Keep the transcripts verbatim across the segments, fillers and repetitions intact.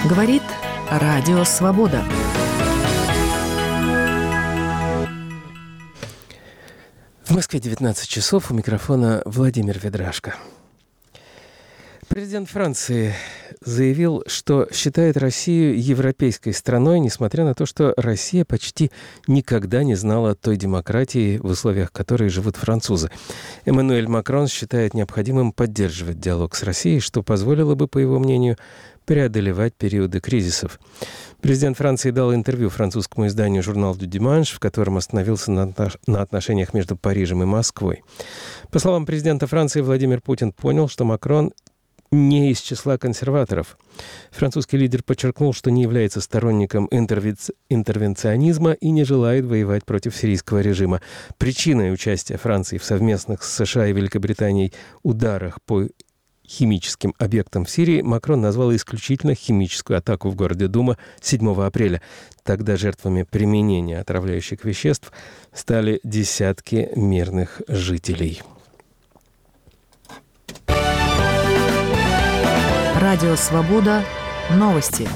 Говорит Радио Свобода. В Москве девятнадцать часов, у микрофона Владимир Ведрашко. Президент Франции заявил, что считает Россию европейской страной, несмотря на то, что Россия почти никогда не знала той демократии, в условиях которой живут французы. Эммануэль Макрон считает необходимым поддерживать диалог с Россией, что позволило бы, по его мнению, преодолевать периоды кризисов. Президент Франции дал интервью французскому изданию «Журнал Дю Диманш», в котором остановился на, на отношениях между Парижем и Москвой. По словам президента Франции, Владимир Путин понял, что Макрон не из числа консерваторов. Французский лидер подчеркнул, что не является сторонником интервенци... интервенционизма и не желает воевать против сирийского режима. Причиной участия Франции в совместных с США и Великобританией ударах по химическим объектам в Сирии Макрон назвал исключительно химическую атаку в городе Дума седьмого апреля. Тогда жертвами применения отравляющих веществ стали десятки мирных жителей. Радио Свобода. Новости.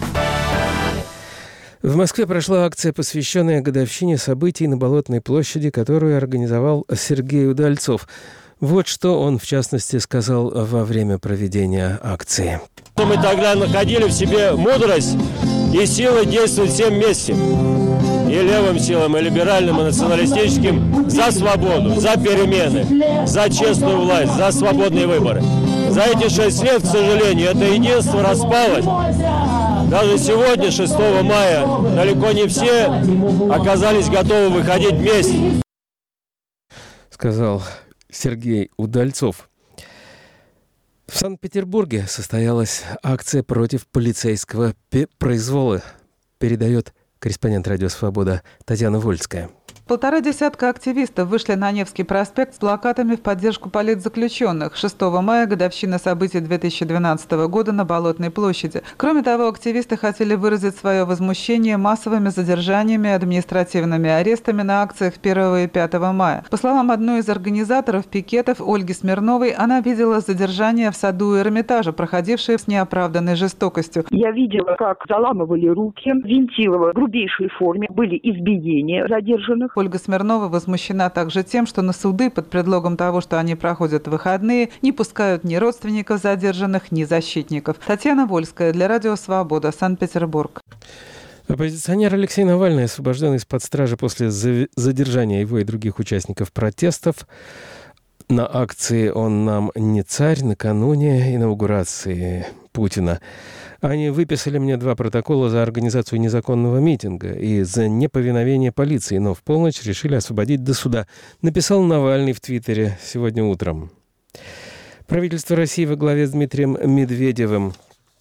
В Москве прошла акция, посвященная годовщине событий на Болотной площади, которую организовал Сергей Удальцов. Вот что он, в частности, сказал во время проведения акции. Мы тогда находили в себе мудрость и силы действовать всем вместе. И левым силам, и либеральным, и националистическим за свободу, за перемены, за честную власть, за свободные выборы. За эти шесть лет, к сожалению, это единство распалось. Даже сегодня, шестого мая, далеко не все оказались готовы выходить вместе. Сказал Сергей Удальцов. В Санкт-Петербурге состоялась акция против полицейского произвола. Передает корреспондент «Радио Свобода» Татьяна Вольская. Полтора десятка активистов вышли на Невский проспект с плакатами в поддержку политзаключенных. шестого мая – годовщина событий две тысячи двенадцатого года на Болотной площади. Кроме того, активисты хотели выразить свое возмущение массовыми задержаниями и административными арестами на акциях первого и пятого мая. По словам одной из организаторов пикетов Ольги Смирновой, она видела задержания в саду Эрмитажа, проходившие с неоправданной жестокостью. Я видела, как заламывали руки, Винтилова в грубейшей форме, были избиения задержанных. Ольга Смирнова возмущена также тем, что на суды под предлогом того, что они проходят выходные, не пускают ни родственников задержанных, ни защитников. Татьяна Вольская для Радио Свобода, Санкт-Петербург. Оппозиционер Алексей Навальный освобожден из-под стражи после задержания его и других участников протестов на акции «Он нам не царь» накануне инаугурации Путина. Они выписали мне два протокола за организацию незаконного митинга и за неповиновение полиции, но в полночь решили освободить до суда, написал Навальный в Твиттере сегодня утром. Правительство России во главе с Дмитрием Медведевым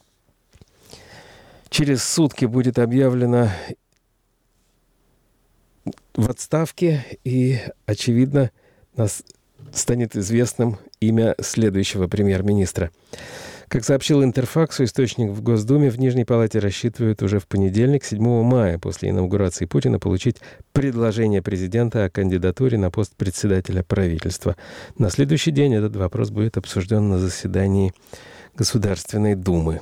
через сутки будет объявлено в отставке, и, очевидно, нас станет известным имя следующего премьер-министра. Как сообщил Интерфаксу, источник в Госдуме, в Нижней Палате рассчитывают уже в понедельник, седьмого мая, после инаугурации Путина, получить предложение президента о кандидатуре на пост председателя правительства. На следующий день этот вопрос будет обсужден на заседании Государственной Думы.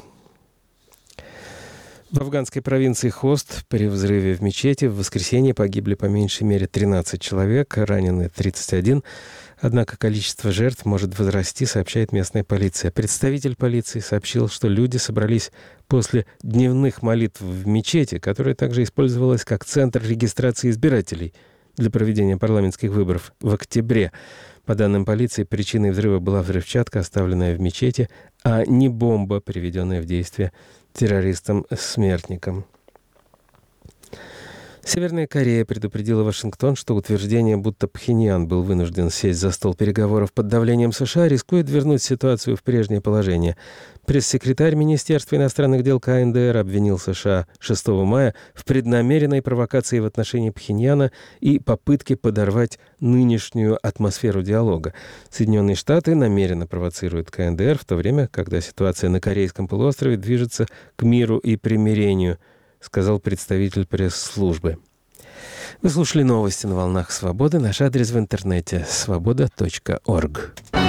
В афганской провинции Хост при взрыве в мечети в воскресенье погибли по меньшей мере тринадцать человек, ранены тридцать один. Однако количество жертв может возрасти, сообщает местная полиция. Представитель полиции сообщил, что люди собрались после дневных молитв в мечети, которая также использовалась как центр регистрации избирателей для проведения парламентских выборов в октябре. По данным полиции, причиной взрыва была взрывчатка, оставленная в мечети, а не бомба, приведенная в действие террористом-смертником. Северная Корея предупредила Вашингтон, что утверждение, будто Пхеньян был вынужден сесть за стол переговоров под давлением США, рискует вернуть ситуацию в прежнее положение. Пресс-секретарь Министерства иностранных дел КНДР обвинил США шестого мая в преднамеренной провокации в отношении Пхеньяна и попытке подорвать нынешнюю атмосферу диалога. Соединенные Штаты намеренно провоцируют КНДР в то время, когда ситуация на Корейском полуострове движется к миру и примирению, сказал представитель пресс-службы. Вы слушали новости на волнах Свободы. Наш адрес в интернете свобода точка орг.